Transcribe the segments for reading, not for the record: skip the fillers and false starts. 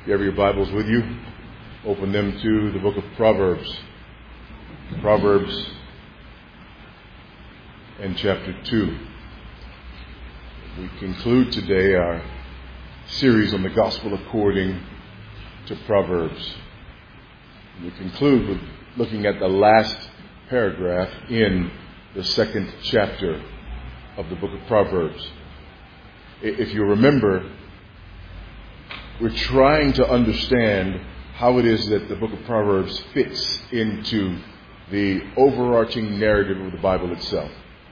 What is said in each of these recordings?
you have your Bibles with you, open them to the book of Proverbs. Proverbs and chapter 2. We conclude today our series on the gospel according to Proverbs. We conclude with looking at the last paragraph in the second chapter of the book of Proverbs. If you remember, we're trying to understand how it is that the book of Proverbs fits into the overarching narrative of the Bible itself.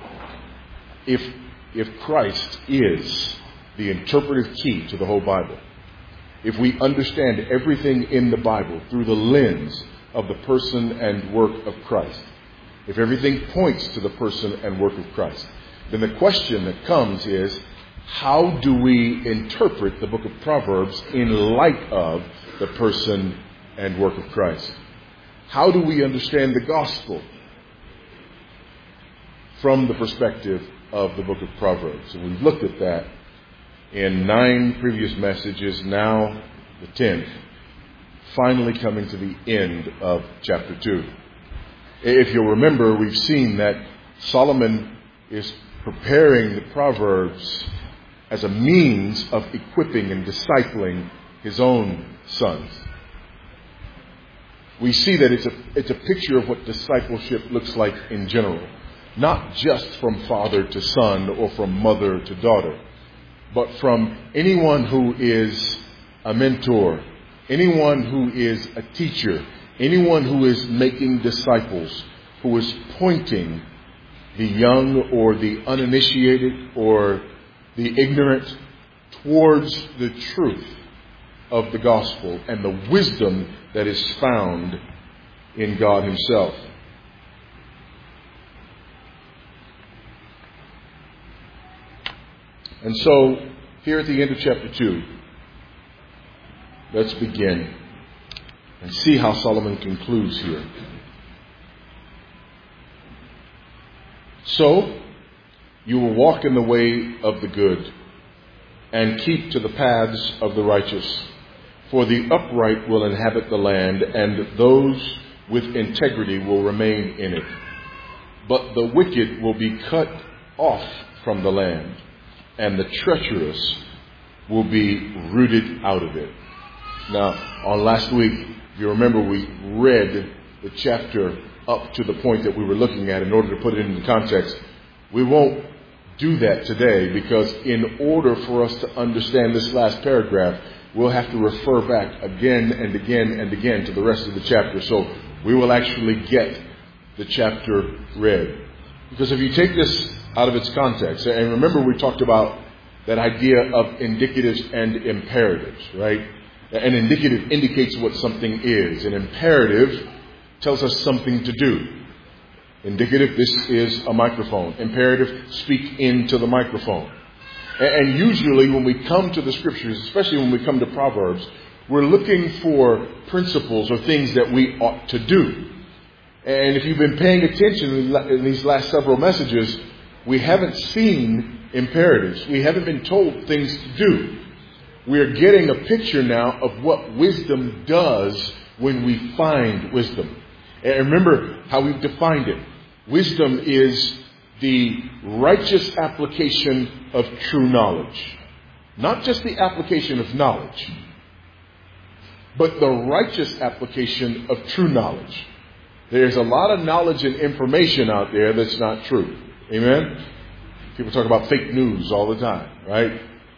If Christ is the interpretive key to the whole Bible, if we understand everything in the Bible through the lens of the person and work of Christ, if everything points to the person and work of Christ, then the question that comes is, how do we interpret the book of Proverbs in light of the person and work of Christ? How do we understand the gospel from the perspective of the book of Proverbs? And we've looked at that in 9 previous messages, now the 10th, finally coming to the end of chapter 2. If you'll remember, we've seen that Solomon is preparing the Proverbs as a means of equipping and discipling his own sons. We see that it's a picture of what discipleship looks like in general, not just from father to son or from mother to daughter, but from anyone who is a mentor, anyone who is a teacher, anyone who is making disciples, who is pointing the young or the uninitiated or the ignorant towards the truth of the gospel and the wisdom that is found in God Himself. And so, here at the end of chapter 2, let's begin and see how Solomon concludes here. So, you will walk in the way of the good and keep to the paths of the righteous. For the upright will inhabit the land, and those with integrity will remain in it. But the wicked will be cut off from the land, and the treacherous will be rooted out of it. Now, on last week, if you remember, we read the chapter up to the point that we were looking at in order to put it into context. We won't do that today, because in order for us to understand this last paragraph, we'll have to refer back again and again and again to the rest of the chapter. So we will actually get the chapter read. Because if you take this out of its context, and remember we talked about that idea of indicatives and imperatives, right? An indicative indicates what something is. An imperative tells us something to do. Indicative, this is a microphone. Imperative, speak into the microphone. And usually when we come to the scriptures, especially when we come to Proverbs, we're looking for principles or things that we ought to do. And if you've been paying attention in these last several messages, we haven't seen imperatives. We haven't been told things to do. We are getting a picture now of what wisdom does when we find wisdom. And remember how we've defined it. Wisdom is the righteous application of true knowledge. Not just the application of knowledge, but the righteous application of true knowledge. There's a lot of knowledge and information out there that's not true. Amen? People talk about fake news all the time, right?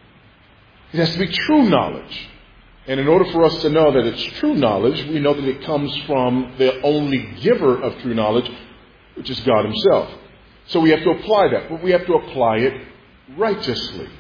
It has to be true knowledge. And in order for us to know that it's true knowledge, we know that it comes from the only giver of true knowledge, which is God Himself. So we have to apply that, but we have to apply it righteously.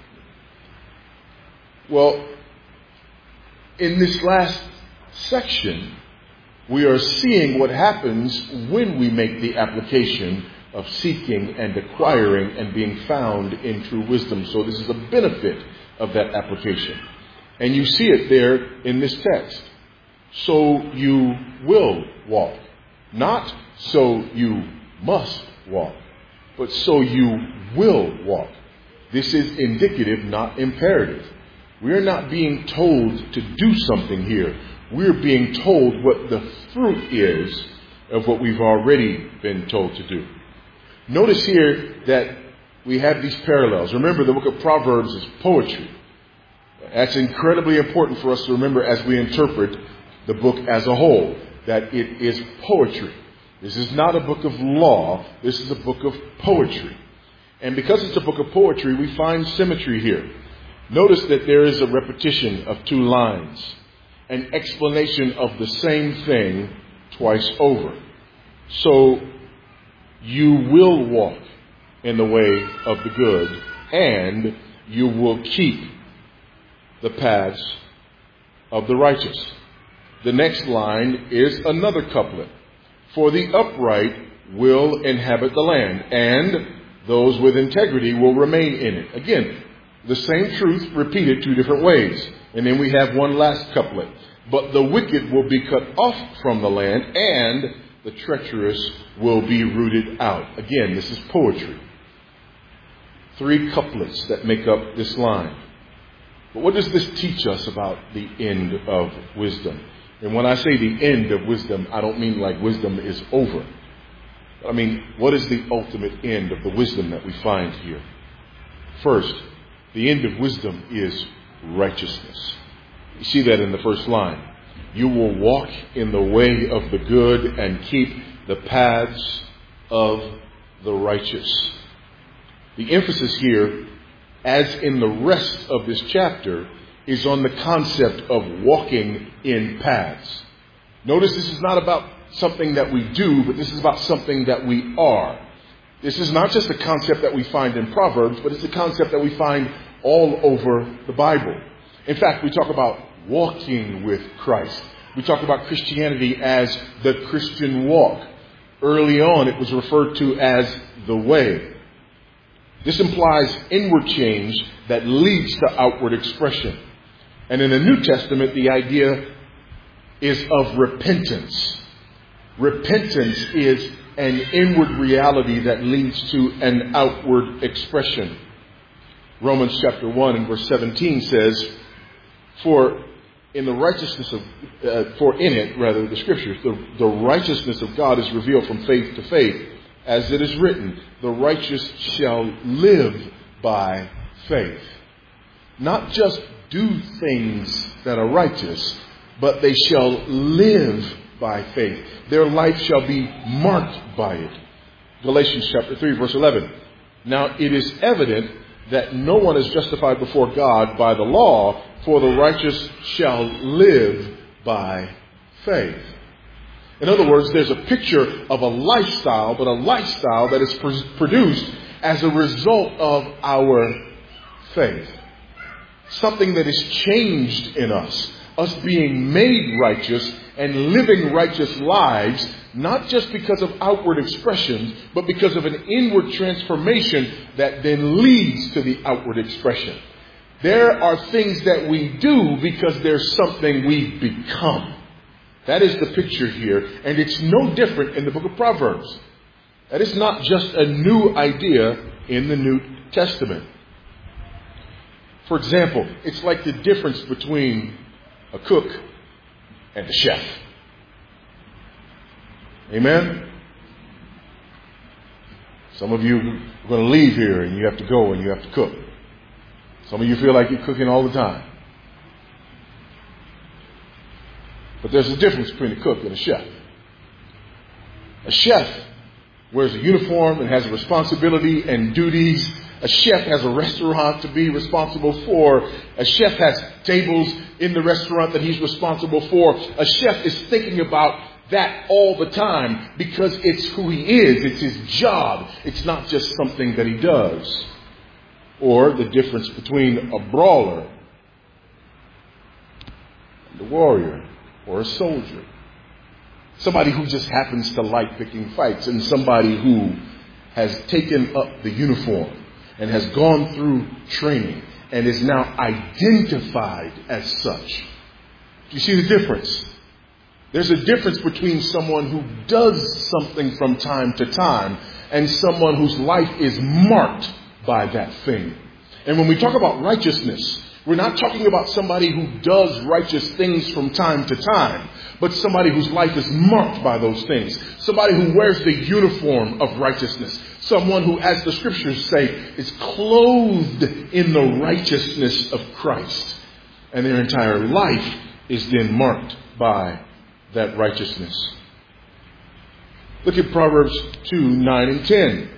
Well, in this last section, we are seeing what happens when we make the application of seeking and acquiring and being found in true wisdom. So this is a benefit of that application. And you see it there in this text. So you will walk. Not so you must walk, but so you will walk. This is indicative, not imperative. We're not being told to do something here. We're being told what the fruit is of what we've already been told to do. Notice here that we have these parallels. Remember, the book of Proverbs is poetry. That's incredibly important for us to remember as we interpret the book as a whole, that it is poetry. This is not a book of law. This is a book of poetry. And because it's a book of poetry, we find symmetry here. Notice that there is a repetition of two lines, an explanation of the same thing twice over. So, you will walk in the way of the good, and you will keep the paths of the righteous. The next line is another couplet. For the upright will inhabit the land, and those with integrity will remain in it. Again, the same truth repeated two different ways. And then we have one last couplet. But the wicked will be cut off from the land, and the treacherous will be rooted out. Again, this is poetry. Three couplets that make up this line. But what does this teach us about the end of wisdom? And when I say the end of wisdom, I don't mean like wisdom is over. I mean, what is the ultimate end of the wisdom that we find here? First, the end of wisdom is righteousness. You see that in the first line. You will walk in the way of the good and keep the paths of the righteous. The emphasis here, as in the rest of this chapter, is on the concept of walking in paths. Notice this is not about something that we do, but this is about something that we are. This is not just a concept that we find in Proverbs, but it's a concept that we find all over the Bible. In fact, we talk about walking with Christ. We talk about Christianity as the Christian walk. Early on, it was referred to as the way. This implies inward change that leads to outward expression. And in the New Testament, the idea is of repentance. Repentance is an inward reality that leads to an outward expression. Romans chapter 1 and verse 17 says, For in the scriptures, the righteousness of God is revealed from faith to faith, as it is written, the righteous shall live by faith. Not just do things that are righteous, but they shall live by faith. Their life shall be marked by it. Galatians chapter 3 verse 11. Now it is evident that no one is justified before God by the law, for the righteous shall live by faith. In other words, there's a picture of a lifestyle, but a lifestyle that is produced as a result of our faith. Something that is changed in us. Us being made righteous and living righteous lives, not just because of outward expressions, but because of an inward transformation that then leads to the outward expression. There are things that we do because there's something we become. That is the picture here, and it's no different in the book of Proverbs. That is not just a new idea in the New Testament. For example, it's like the difference between a cook and a chef. Amen? Some of you are going to leave here and you have to go and you have to cook. Some of you feel like you're cooking all the time. But there's a difference between a cook and a chef. A chef wears a uniform and has a responsibility and duties. A chef has a restaurant to be responsible for. A chef has tables in the restaurant that he's responsible for. A chef is thinking about that all the time because it's who he is. It's his job. It's not just something that he does. Or the difference between a brawler and a warrior or a soldier. Somebody who just happens to like picking fights and somebody who has taken up the uniform and has gone through training and is now identified as such. Do you see the difference? There's a difference between someone who does something from time to time and someone whose life is marked by that thing. And when we talk about righteousness, We're not talking about somebody who does righteous things from time to time, but somebody whose life is marked by those things. Somebody who wears the uniform of righteousness. Someone who, as the scriptures say, is clothed in the righteousness of Christ. And their entire life is then marked by that righteousness. Look at Proverbs 2:9 and 10.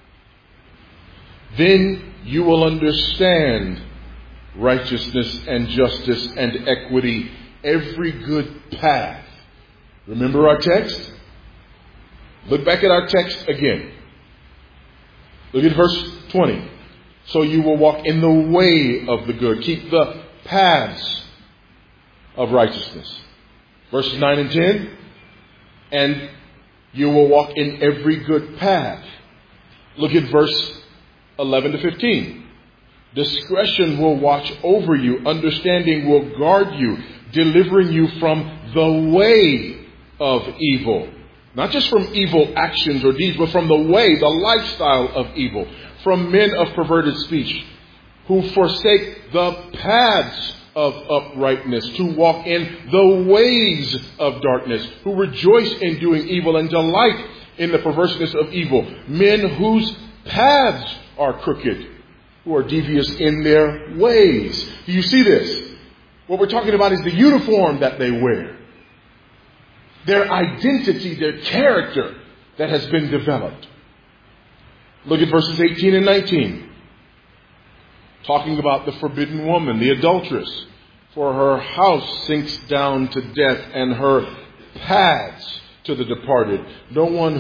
Then you will understand righteousness and justice and equity, every good path. Remember our text? Look back at our text again. Look at verse 20. So you will walk in the way of the good. Keep the paths of righteousness. Verses 9 and 10. And you will walk in every good path. Look at verse 11 to 15. Discretion will watch over you. Understanding will guard you, delivering you from the way of evil. Not just from evil actions or deeds, but from the way, the lifestyle of evil. From men of perverted speech, who forsake the paths of uprightness, to walk in the ways of darkness, who rejoice in doing evil and delight in the perverseness of evil. Men whose paths are crooked, who are devious in their ways. Do you see this? What we're talking about is the uniform that they wear. Their identity, their character that has been developed. Look at verses 18 and 19. Talking about the forbidden woman, the adulteress. For her house sinks down to death and her paths to the departed. None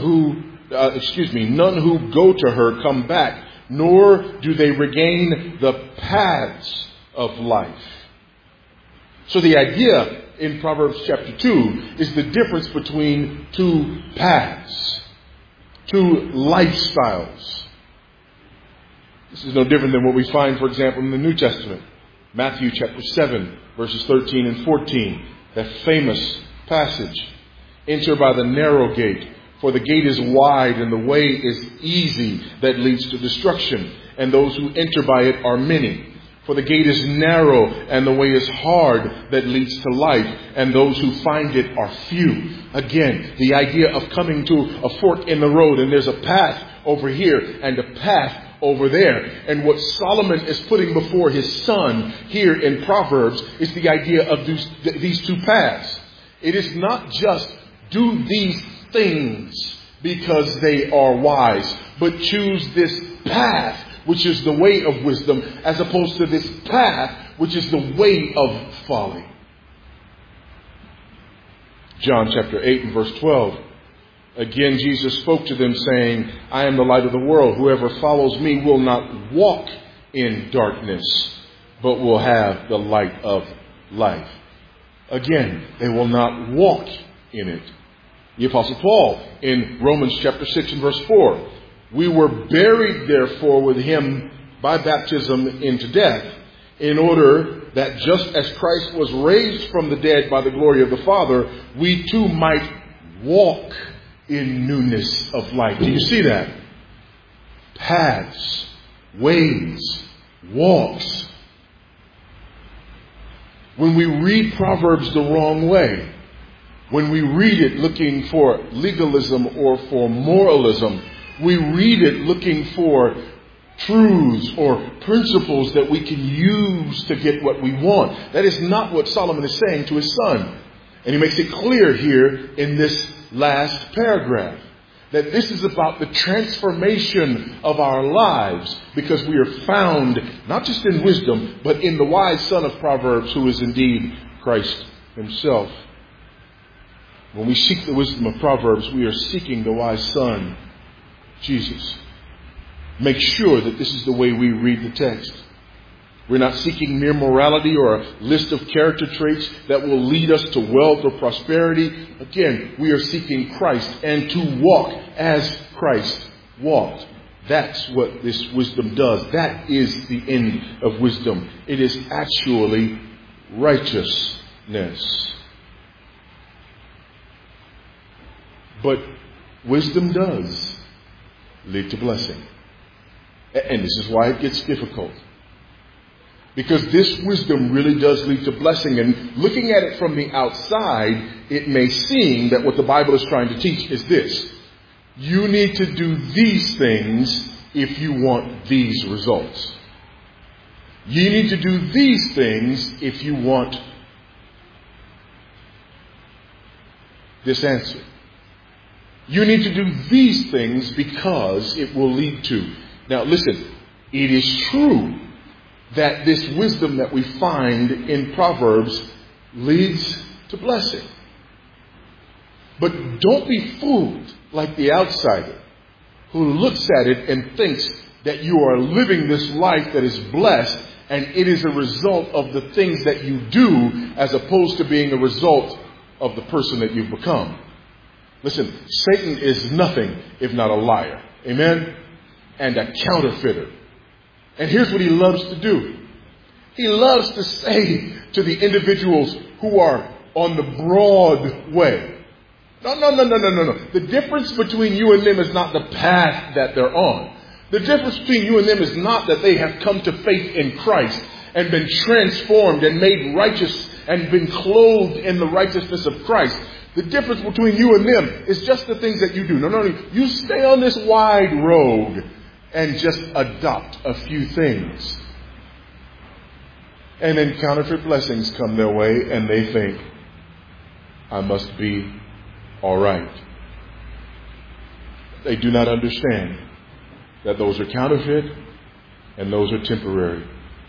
who go to her come back, nor do they regain the paths of life. So the idea in Proverbs chapter 2 is the difference between two paths, two lifestyles. This is no different than what we find, for example, in the New Testament. Matthew chapter 7, verses 13 and 14. That famous passage. Enter by the narrow gate, for the gate is wide and the way is easy that leads to destruction. And those who enter by it are many. For the gate is narrow and the way is hard that leads to life, and those who find it are few. Again, the idea of coming to a fork in the road, and there's a path over here and a path over there. And what Solomon is putting before his son here in Proverbs is the idea of these two paths. It is not just do these things because they are wise, but choose this path, which is the way of wisdom, as opposed to this path, which is the way of folly. John chapter 8 and verse 12. Again, Jesus spoke to them saying, I am the light of the world. Whoever follows me will not walk in darkness, but will have the light of life. Again, they will not walk in it. The Apostle Paul in Romans chapter 6 and verse 4. We were buried, therefore, with him by baptism into death, in order that just as Christ was raised from the dead by the glory of the Father, we too might walk in newness of life. Do you see that? Paths, ways, walks. When we read Proverbs the wrong way, when we read it looking for legalism or for moralism, we read it looking for truths or principles that we can use to get what we want. That is not what Solomon is saying to his son. And he makes it clear here in this last paragraph that this is about the transformation of our lives, because we are found not just in wisdom, but in the wise son of Proverbs, who is indeed Christ himself. When we seek the wisdom of Proverbs, we are seeking the wise son, Jesus. Make sure that this is the way we read the text. We're not seeking mere morality or a list of character traits that will lead us to wealth or prosperity. Again, we are seeking Christ and to walk as Christ walked. That's what this wisdom does. That is the end of wisdom. It is actually righteousness. But wisdom does lead to blessing. And this is why it gets difficult. Because this wisdom really does lead to blessing. And looking at it from the outside, it may seem that what the Bible is trying to teach is this. You need to do these things if you want these results. You need to do these things if you want this answer. You need to do these things because it will lead to. Now listen, it is true that this wisdom that we find in Proverbs leads to blessing. But don't be fooled like the outsider who looks at it and thinks that you are living this life that is blessed and it is a result of the things that you do as opposed to being a result of the person that you've become. Listen, Satan is nothing if not a liar. Amen? And a counterfeiter. And here's what he loves to do. He loves to say to the individuals who are on the broad way. No. The difference between you and them is not the path that they're on. The difference between you and them is not that they have come to faith in Christ and been transformed and made righteous and been clothed in the righteousness of Christ. The difference between you and them is just the things that you do. No. You stay on this wide road and just adopt a few things. And then counterfeit blessings come their way and they think, I must be all right. They do not understand that those are counterfeit and those are temporary.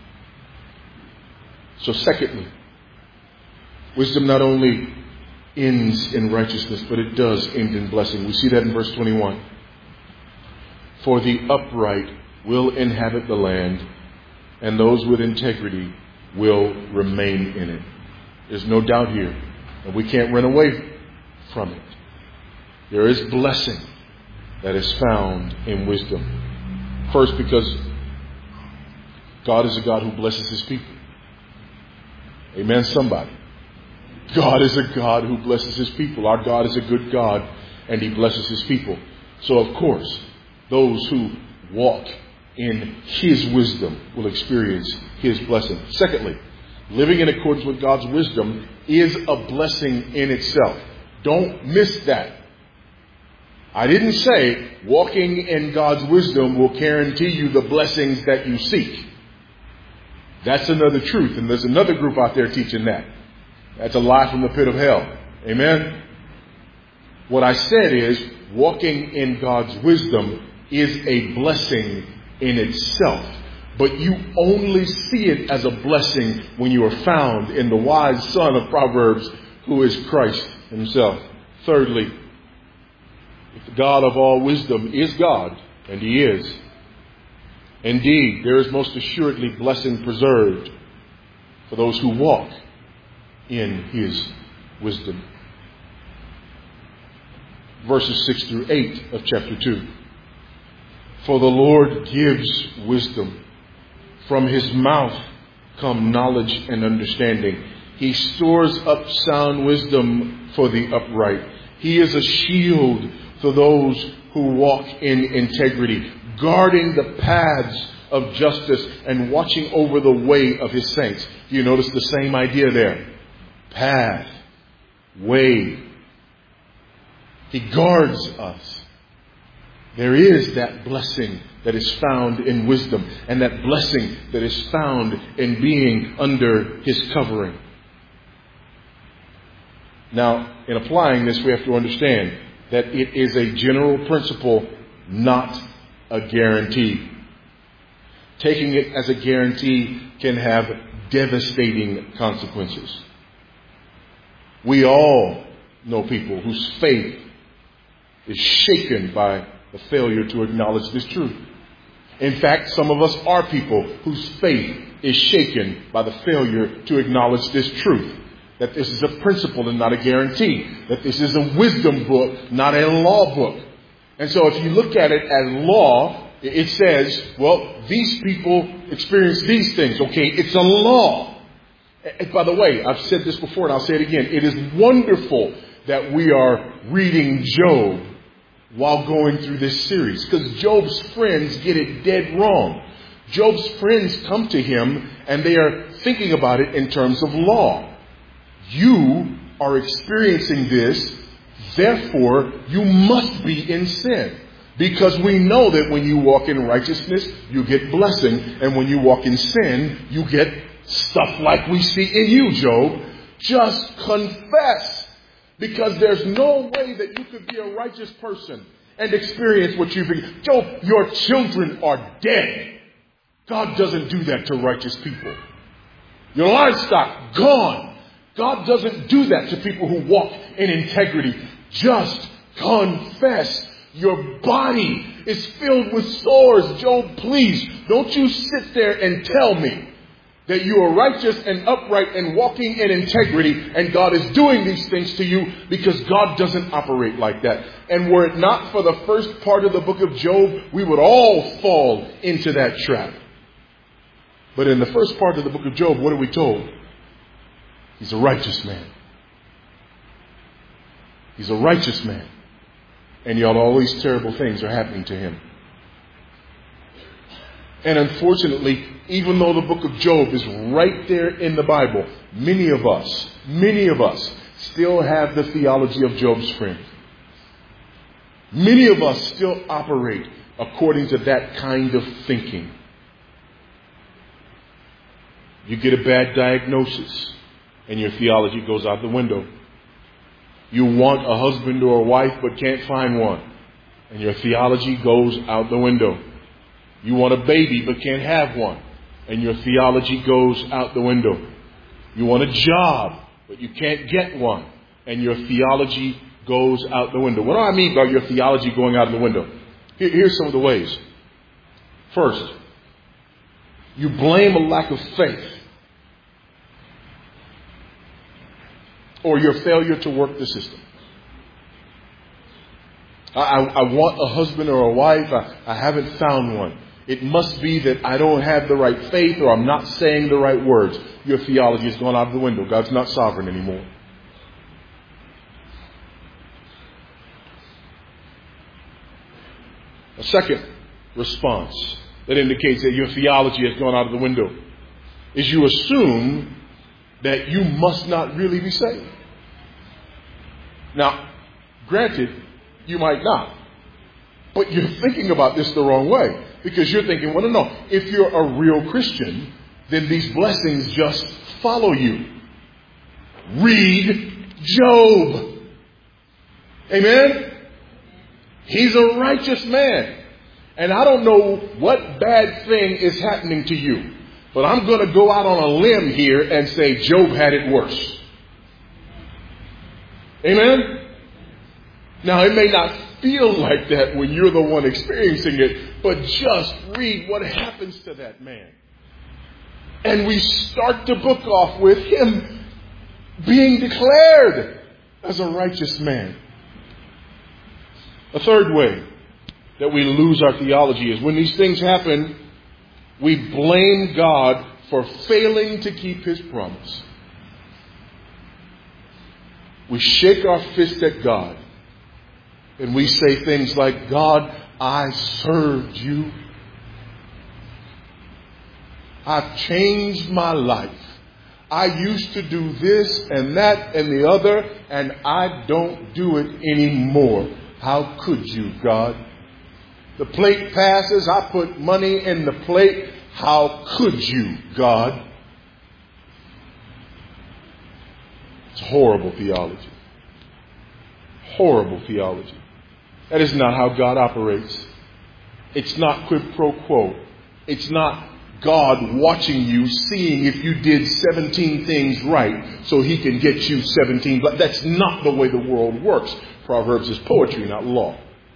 So secondly, wisdom not only ends in righteousness, but it does end in blessing. We see that in verse 21. For the upright will inhabit the land, and those with integrity will remain in it. There's no doubt here, and we can't run away from it. There is blessing that is found in wisdom. First, because God is a God who blesses His people. Amen, somebody. God is a God who blesses His people. Our God is a good God, and He blesses His people. So, of course, those who walk in His wisdom will experience His blessing. Secondly, living in accordance with God's wisdom is a blessing in itself. Don't miss that. I didn't say walking in God's wisdom will guarantee you the blessings that you seek. That's another truth, and there's another group out there teaching that. That's a lie from the pit of hell. Amen? What I said is walking in God's wisdom is a blessing in itself. But you only see it as a blessing when you are found in the wise son of Proverbs, who is Christ Himself. Thirdly, if the God of all wisdom is God, and He is, indeed, there is most assuredly blessing preserved for those who walk in His wisdom. Verses 6 through 8 of chapter 2. For the Lord gives wisdom. From His mouth come knowledge and understanding. He stores up sound wisdom for the upright. He is a shield for those who walk in integrity, guarding the paths of justice and watching over the way of His saints. You notice the same idea there. Path, way. He guards us. There is that blessing that is found in wisdom, and that blessing that is found in being under His covering. Now, in applying this, we have to understand that it is a general principle, not a guarantee. Taking it as a guarantee can have devastating consequences. We all know people whose faith is shaken by the failure to acknowledge this truth. In fact, some of us are people whose faith is shaken by the failure to acknowledge this truth. That this is a principle and not a guarantee. That this is a wisdom book, not a law book. And so if you look at it as law, it says, well, these people experience these things. Okay, it's a law. And by the way, I've said this before and I'll say it again. It is wonderful that we are reading Job while going through this series, because Job's friends get it dead wrong. Job's friends come to him and they are thinking about it in terms of law. You are experiencing this, therefore you must be in sin. Because we know that when you walk in righteousness, you get blessing. And when you walk in sin, you get stuff like we see in you, Job. Just confess. Because there's no way that you could be a righteous person and experience what you've been. Job, your children are dead. God doesn't do that to righteous people. Your livestock, gone. God doesn't do that to people who walk in integrity. Just confess. Your body is filled with sores. Job, please, don't you sit there and tell me that you are righteous and upright and walking in integrity and God is doing these things to you, because God doesn't operate like that. And were it not for the first part of the book of Job, we would all fall into that trap. But in the first part of the book of Job, what are we told? He's a righteous man. He's a righteous man. And yet all these terrible things are happening to him. And unfortunately, even though the book of Job is right there in the Bible, many of us still have the theology of Job's friend. Many of us still operate according to that kind of thinking. You get a bad diagnosis and your theology goes out the window. You want a husband or a wife but can't find one, and your theology goes out the window. You want a baby but can't have one, and your theology goes out the window. You want a job but you can't get one, and your theology goes out the window. What do I mean by your theology going out the window? Here's some of the ways. First, you blame a lack of faith or your failure to work the system. I want a husband or a wife. I haven't found one. It must be that I don't have the right faith or I'm not saying the right words. Your theology has gone out of the window. God's not sovereign anymore. A second response that indicates that your theology has gone out of the window is you assume that you must not really be saved. Now, granted, you might not. But you're thinking about this the wrong way. Because you're thinking, well, no, if you're a real Christian, then these blessings just follow you. Read Job. Amen? He's a righteous man. And I don't know what bad thing is happening to you. But I'm going to go out on a limb here and say Job had it worse. Amen? Now, it may not feel like that when you're the one experiencing it, but just read what happens to that man. And we start the book off with him being declared as a righteous man. A third way that we lose our theology is when these things happen, we blame God for failing to keep His promise. We shake our fist at God and we say things like, God, I served you. I've changed my life. I used to do this and that and the other, and I don't do it anymore. How could you, God? The plate passes. I put money in the plate. How could you, God? It's horrible theology. Horrible theology. That is not how God operates. It's not quid pro quo. It's not God watching you, seeing if you did 17 things right so He can get you 17. But that's not the way the world works. Proverbs is poetry, not law.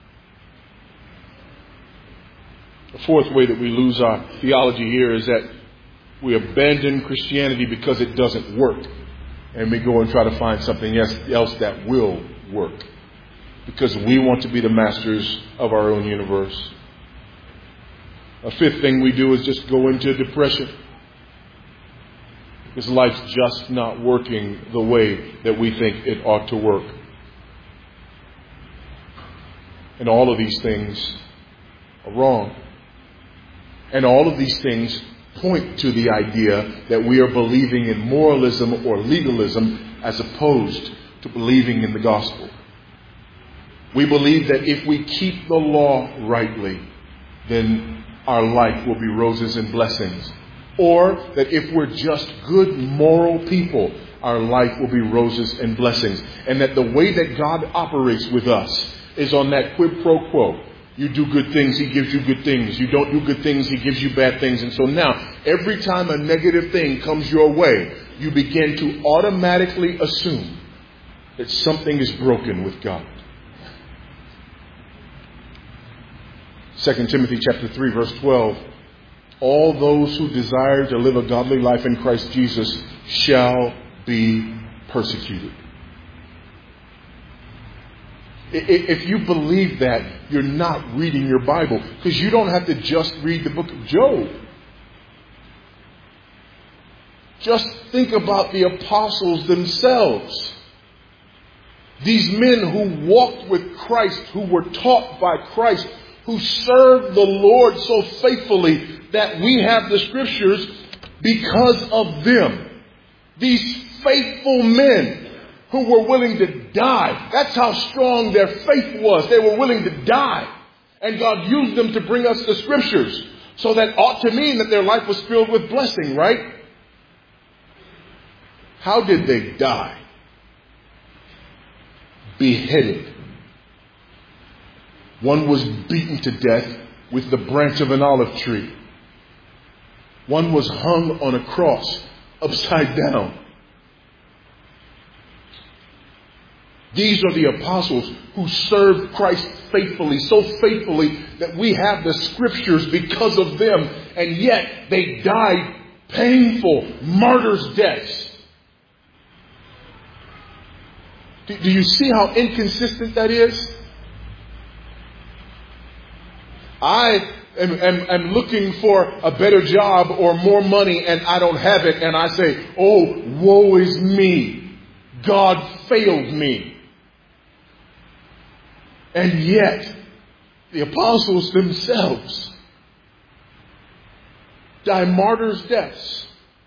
The fourth way that we lose our theology here is that we abandon Christianity because it doesn't work. And we go and try to find something else that will work. Because we want to be the masters of our own universe. A fifth thing we do is just go into depression. Because life's just not working the way that we think it ought to work. And all of these things are wrong. And all of these things point to the idea that we are believing in moralism or legalism as opposed to believing in the gospel. We believe that if we keep the law rightly, then our life will be roses and blessings. Or that if we're just good moral people, our life will be roses and blessings. And that the way that God operates with us is on that quid pro quo. You do good things, He gives you good things. You don't do good things, He gives you bad things. And so now, every time a negative thing comes your way, you begin to automatically assume that something is broken with God. 2 Timothy chapter 3, verse 12. All those who desire to live a godly life in Christ Jesus shall be persecuted. If you believe that, you're not reading your Bible, because you don't have to just read the book of Job. Just think about the apostles themselves. These men who walked with Christ, who were taught by Christ, who served the Lord so faithfully that we have the scriptures because of them. These faithful men who were willing to die. That's how strong their faith was. They were willing to die. And God used them to bring us the scriptures. So that ought to mean that their life was filled with blessing, right? How did they die? Beheaded. One was beaten to death with the branch of an olive tree. One was hung on a cross upside down. These are the apostles who served Christ faithfully, so faithfully that we have the scriptures because of them. And yet they died painful martyrs' deaths. Do you see how inconsistent that is? I am looking for a better job or more money and I don't have it. And I say, oh, woe is me. God failed me. And yet, the apostles themselves die martyrs' deaths.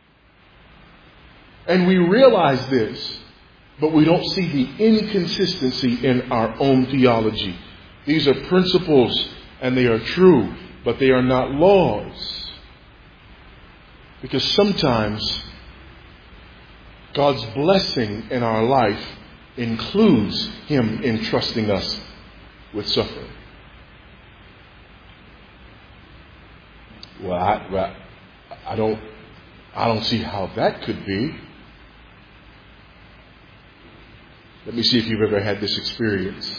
And we realize this, but we don't see the inconsistency in our own theology. These are principles and they are true, but they are not laws. Because sometimes God's blessing in our life includes Him entrusting us with suffering. Well, I don't see how that could be. Let me see if you've ever had this experience.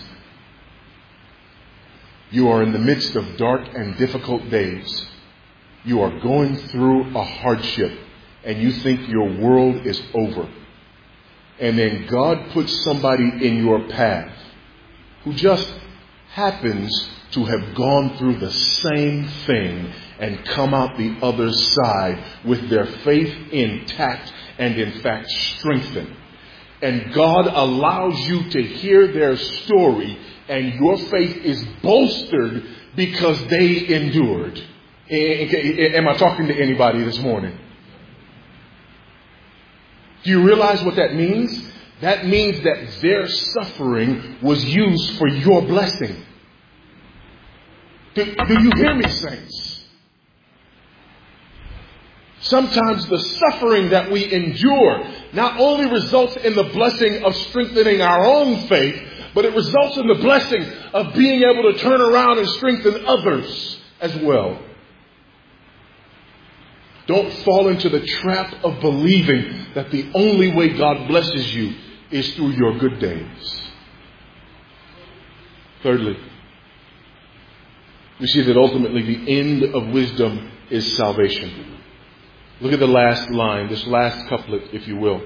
You are in the midst of dark and difficult days. You are going through a hardship and you think your world is over. And then God puts somebody in your path who just happens to have gone through the same thing and come out the other side with their faith intact and in fact strengthened. And God allows you to hear their story and your faith is bolstered because they endured. Am I talking to anybody this morning? Do you realize what that means? That means that their suffering was used for your blessing. Do you hear me, saints? Sometimes the suffering that we endure not only results in the blessing of strengthening our own faith, but it results in the blessing of being able to turn around and strengthen others as well. Don't fall into the trap of believing that the only way God blesses you is through your good days. Thirdly, we see that ultimately the end of wisdom is salvation. Look at the last line, this last couplet, if you will.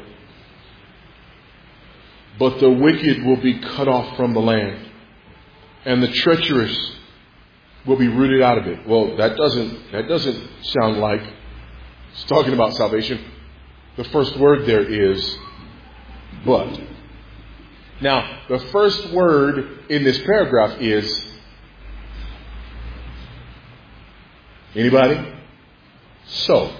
But the wicked will be cut off from the land, and the treacherous will be rooted out of it. Well, that doesn't sound like it's talking about salvation. The first word there is but. Now, the first word in this paragraph is Anybody? So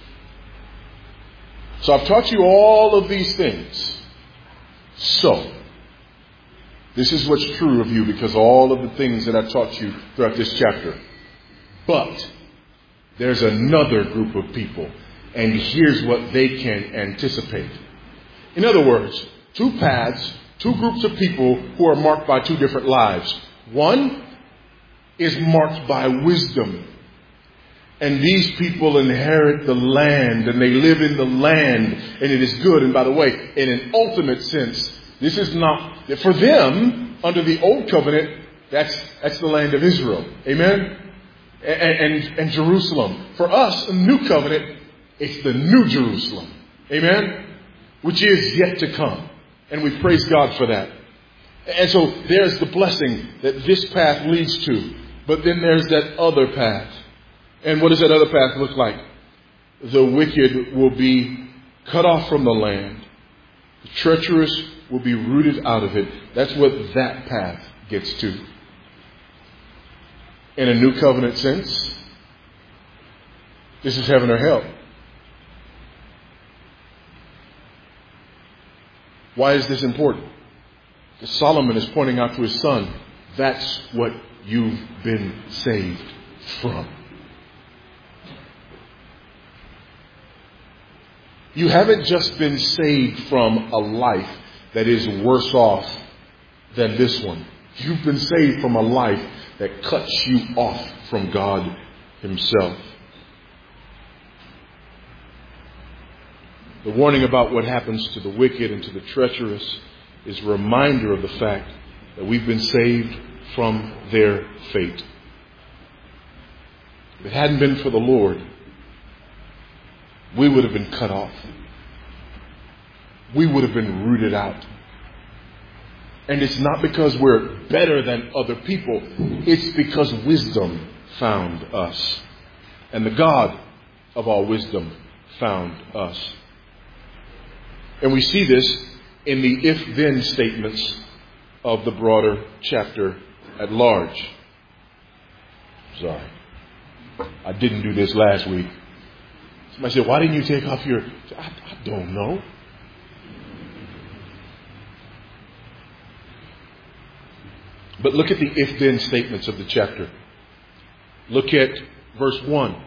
I've taught you all of these things. So, this is what's true of you because of all of the things that I've taught you throughout this chapter. But there's another group of people, and here's what they can anticipate. In other words, two paths, two groups of people who are marked by two different lives. One is marked by wisdom. And these people inherit the land and they live in the land and it is good. And by the way, in an ultimate sense, this is not, for them, under the old covenant, that's the land of Israel. Amen? And Jerusalem. For us, a new covenant, it's the new Jerusalem. Amen? Which is yet to come. And we praise God for that. And so there's the blessing that this path leads to. But then there's that other path. And what does that other path look like? The wicked will be cut off from the land. The treacherous will be rooted out of it. That's what that path gets to. In a new covenant sense, this is heaven or hell. Why is this important? Because Solomon is pointing out to his son, that's what you've been saved from. You haven't just been saved from a life that is worse off than this one. You've been saved from a life that cuts you off from God Himself. The warning about what happens to the wicked and to the treacherous is a reminder of the fact that we've been saved from their fate. If it hadn't been for the Lord, we would have been cut off. We would have been rooted out. And it's not because we're better than other people. It's because wisdom found us. And the God of all wisdom found us. And we see this in the if-then statements of the broader chapter at large. Sorry. I didn't do this last week. Somebody said, why didn't you take off your... I don't know. But look at the if-then statements of the chapter. Look at verse 1.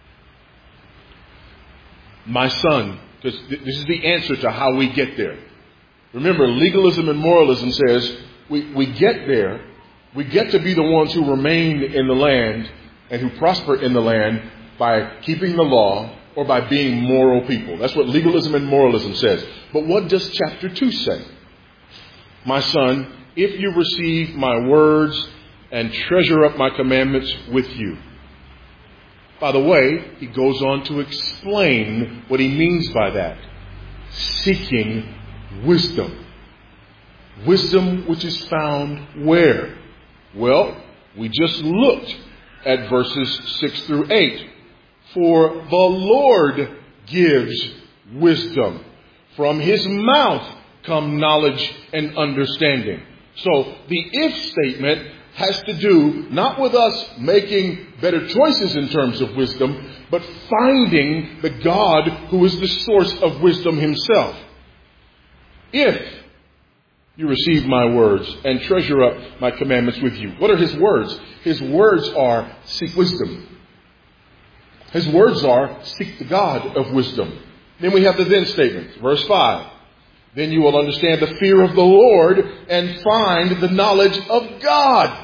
My son, because this is the answer to how we get there. Remember, legalism and moralism says we get there. We get to be the ones who remain in the land and who prosper in the land by keeping the law or by being moral people. That's what legalism and moralism says. But what does chapter 2 say? My son, if you receive my words and treasure up my commandments with you. By the way, he goes on to explain what he means by that. Seeking wisdom. Wisdom which is found where? Well, we just looked at verses 6 through 8. For the Lord gives wisdom. From His mouth come knowledge and understanding. So the if statement has to do not with us making better choices in terms of wisdom, but finding the God who is the source of wisdom Himself. If you receive my words and treasure up my commandments with you. What are His words? His words are seek wisdom. His words are seek the God of wisdom. Then we have the then statement, verse 5. Then you will understand the fear of the Lord and find the knowledge of God.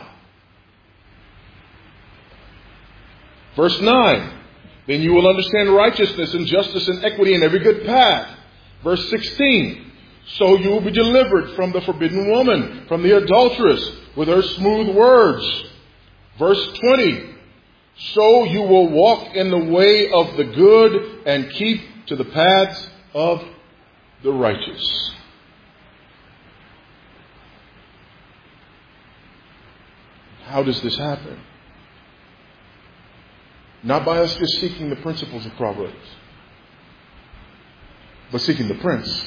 Verse 9. Then you will understand righteousness and justice and equity and every good path. Verse 16. So you will be delivered from the forbidden woman, from the adulteress with her smooth words. Verse 20. So you will walk in the way of the good and keep to the paths of the righteous. How does this happen? Not by us just seeking the principles of Proverbs, but seeking the Prince.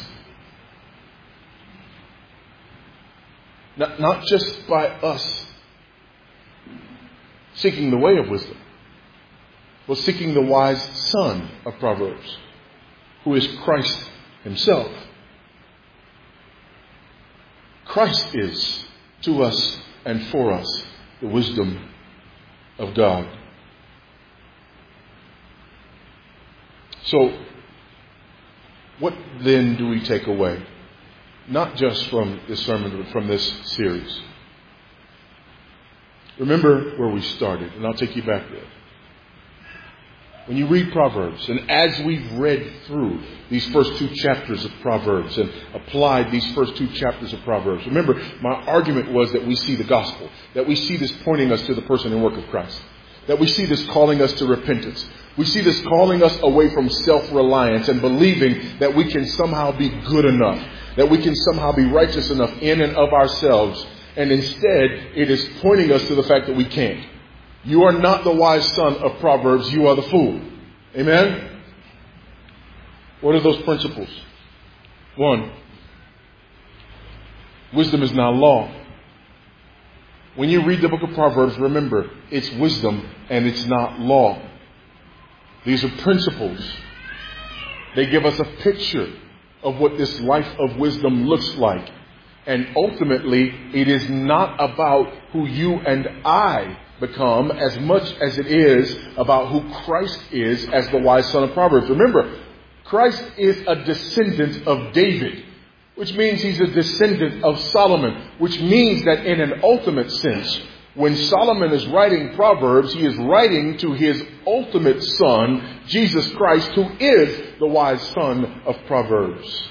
Not just by us seeking the way of wisdom, was seeking the wise son of Proverbs, who is Christ himself. Christ is, to us and for us, the wisdom of God. So, what then do we take away? Not just from this sermon, but from this series. Remember where we started, and I'll take you back there. When you read Proverbs, and as we've read through these first 2 chapters of Proverbs and applied these first 2 chapters of Proverbs, remember, my argument was that we see the gospel, that we see this pointing us to the person and work of Christ, that we see this calling us to repentance. We see this calling us away from self-reliance and believing that we can somehow be good enough, that we can somehow be righteous enough in and of ourselves. And instead, it is pointing us to the fact that we can't. You are not the wise son of Proverbs. You are the fool. Amen? What are those principles? 1, wisdom is not law. When you read the book of Proverbs, remember, it's wisdom and it's not law. These are principles. They give us a picture of what this life of wisdom looks like. And ultimately, it is not about who you and I become as much as it is about who Christ is as the wise son of Proverbs. Remember, Christ is a descendant of David, which means he's a descendant of Solomon, which means that in an ultimate sense, when Solomon is writing Proverbs, he is writing to his ultimate son, Jesus Christ, who is the wise son of Proverbs.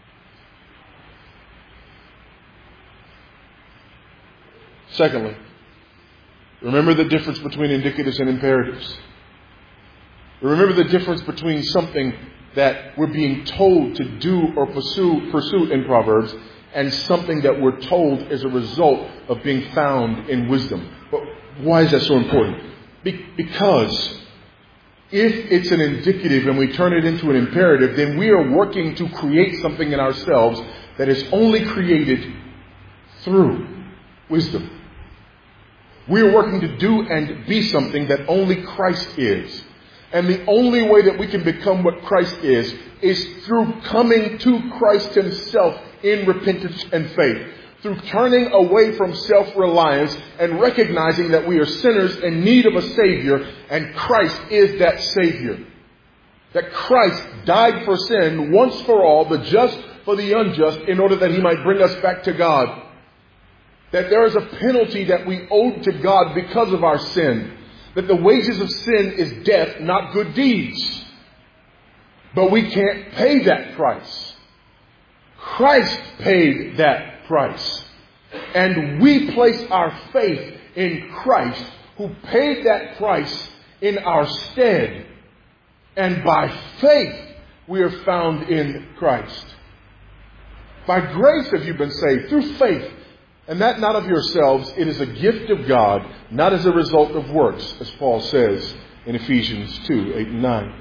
Secondly, remember the difference between indicatives and imperatives. Remember the difference between something that we're being told to do or pursue in Proverbs and something that we're told as a result of being found in wisdom. But why is that so important? Because if it's an indicative and we turn it into an imperative, then we are working to create something in ourselves that is only created through wisdom. We are working to do and be something that only Christ is. And the only way that we can become what Christ is through coming to Christ himself in repentance and faith. Through turning away from self-reliance and recognizing that we are sinners in need of a Savior, and Christ is that Savior. That Christ died for sin once for all, the just for the unjust, in order that he might bring us back to God. That there is a penalty that we owe to God because of our sin. That the wages of sin is death, not good deeds. But we can't pay that price. Christ paid that price. And we place our faith in Christ, who paid that price in our stead. And by faith, we are found in Christ. By grace have you been saved, through faith. And that not of yourselves, it is a gift of God, not as a result of works, as Paul says in Ephesians 2, 8 and 9.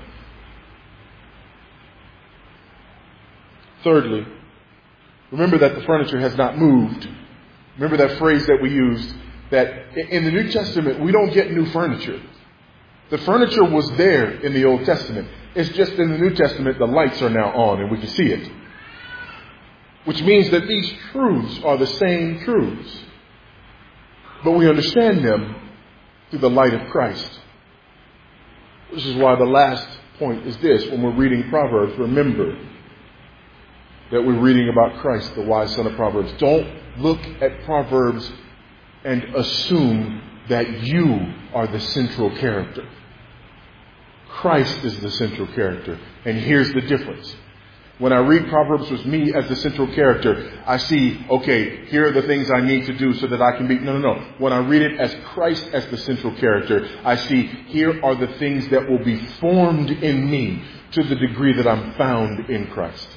Thirdly, remember that the furniture has not moved. Remember that phrase that we used, that in the New Testament, we don't get new furniture. The furniture was there in the Old Testament. It's just in the New Testament, the lights are now on and we can see it. Which means that these truths are the same truths. But we understand them through the light of Christ. This is why the last point is this. When we're reading Proverbs, remember that we're reading about Christ, the wise son of Proverbs. Don't look at Proverbs and assume that you are the central character. Christ is the central character. And here's the difference. When I read Proverbs with me as the central character, I see, okay, here are the things I need to do so that I can be... No. When I read it as Christ as the central character, I see, here are the things that will be formed in me to the degree that I'm found in Christ.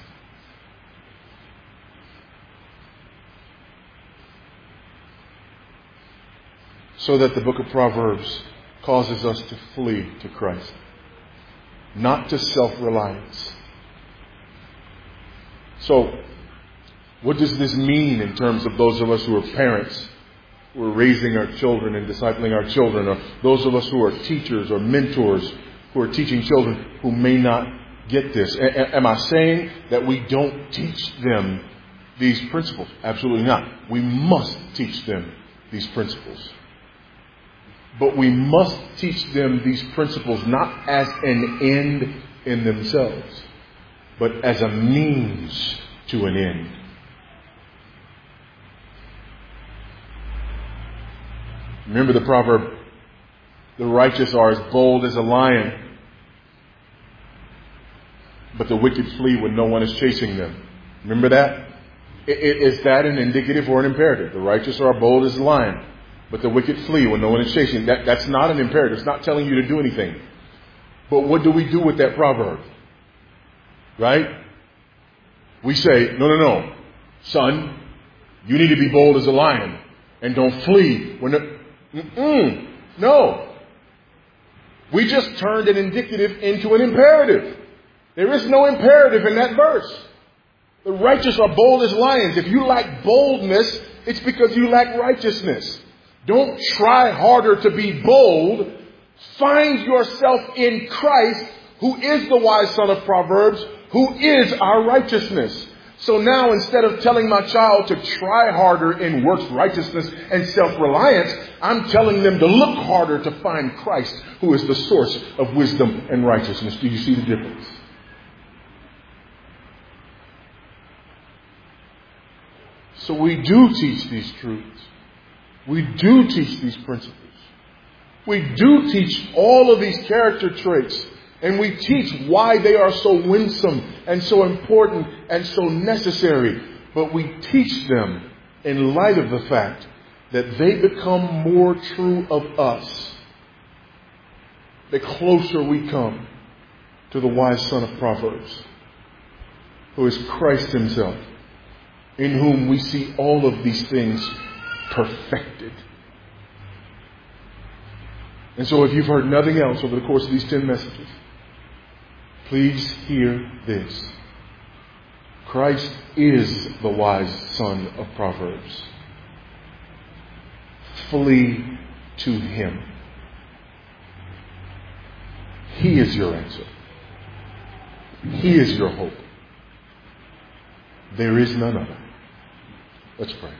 So that the book of Proverbs causes us to flee to Christ, not to self-reliance. So, what does this mean in terms of those of us who are parents, who are raising our children and discipling our children, or those of us who are teachers or mentors who are teaching children who may not get this. Am I saying that we don't teach them these principles? Absolutely not. We must teach them these principles. But we must teach them these principles not as an end in themselves, but as a means to an end. Remember the proverb, the righteous are as bold as a lion, but the wicked flee when no one is chasing them. Remember that? Is that an indicative or an imperative? The righteous are bold as a lion, but the wicked flee when no one is chasing. That's not an imperative. It's not telling you to do anything. But what do we do with that proverb? Right? We say, no. Son, you need to be bold as a lion and don't flee when no. We just turned an indicative into an imperative. There is no imperative in that verse. The righteous are bold as lions. If you lack boldness, it's because you lack righteousness. Don't try harder to be bold. Find yourself in Christ, who is the wise son of Proverbs, who is our righteousness. So now, instead of telling my child to try harder in works righteousness and self-reliance, I'm telling them to look harder to find Christ, who is the source of wisdom and righteousness. Do you see the difference? So we do teach these truths. We do teach these principles. We do teach all of these character traits. And we teach why they are so winsome and so important and so necessary. But we teach them in light of the fact that they become more true of us the closer we come to the wise son of Proverbs, who is Christ himself, in whom we see all of these things perfected. And so if you've heard nothing else over the course of these 10 messages, please hear this. Christ is the wise son of Proverbs. Flee to him. He is your answer. He is your hope. There is none other. Let's pray.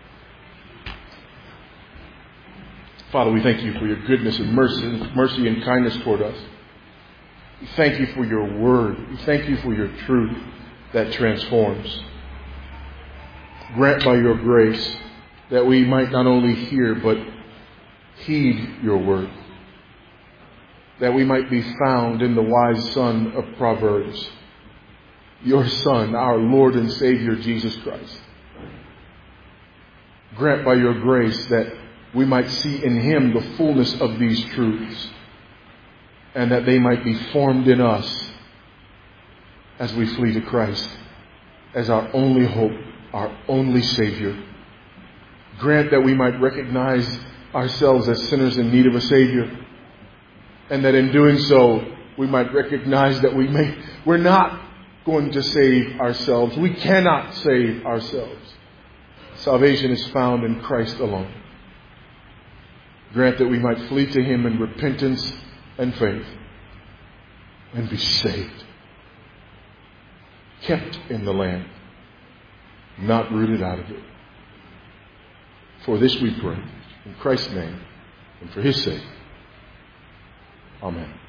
Father, we thank you for your goodness and mercy and kindness toward us. We thank you for your word. We thank you for your truth that transforms. Grant by your grace that we might not only hear but heed your word. That we might be found in the wise son of Proverbs, your Son, our Lord and Savior, Jesus Christ. Grant by your grace that we might see in him the fullness of these truths, and that they might be formed in us as we flee to Christ as our only hope, our only Savior. Grant that we might recognize ourselves as sinners in need of a Savior, and that in doing so we might recognize that we're not going to save ourselves. We cannot save ourselves. Salvation is found in Christ alone. Grant that we might flee to him in repentance and faith and be saved. Kept in the land, not rooted out of it. For this we pray in Christ's name and for his sake. Amen.